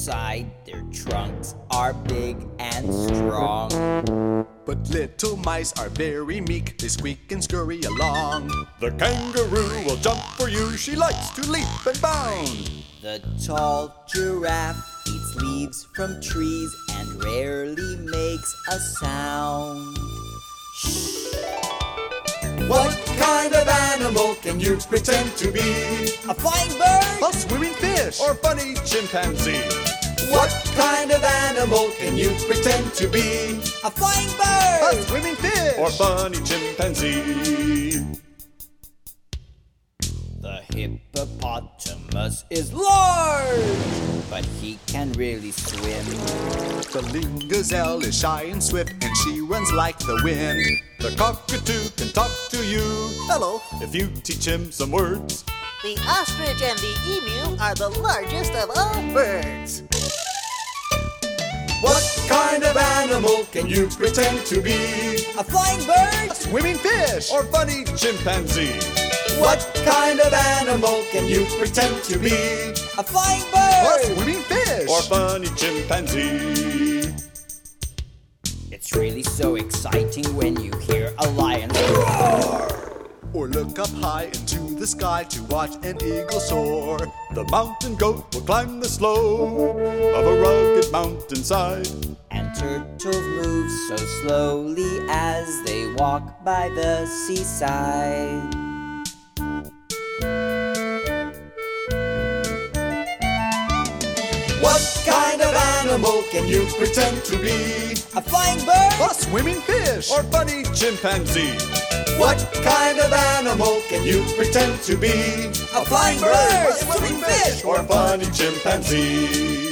inside their trunks are big and strong. But little mice are very meek, they squeak and scurry along. The kangaroo will jump for you, she likes to leap and bound. The tall giraffe eats leaves from trees and rarely makes a sound. Shh. What kind of animal can you pretend to be? A flying bird? A swimming fish? Or funny chimpanzee? What kind of animal can you pretend to be? A flying bird? A swimming fish? Or funny chimpanzee? The hippopotamus is large, but he can really swim. The lean gazelle is shy and swift, and she runs like the wind. The cockatoo can talk to you, Hello. if you teach him some words. The ostrich and the emu are the largest of all birds. What kind of animal can you pretend to be? A flying bird? A swimming fish? Or funny chimpanzee? What kind of animal can you pretend to be? A flying A bird? swimming fish? Or funny chimpanzee? It's really so exciting when you hear a lion roar. Or look up high into the sky to watch an eagle soar. The mountain goat will climb the slope of a rugged mountainside. And turtles move so slowly as they walk by the seaside. What kind of animal can you pretend to be? A flying bird? A swimming fish? Or funny chimpanzee? What kind of animal can you pretend to be? A flying bird? A swimming fish? Or funny chimpanzee?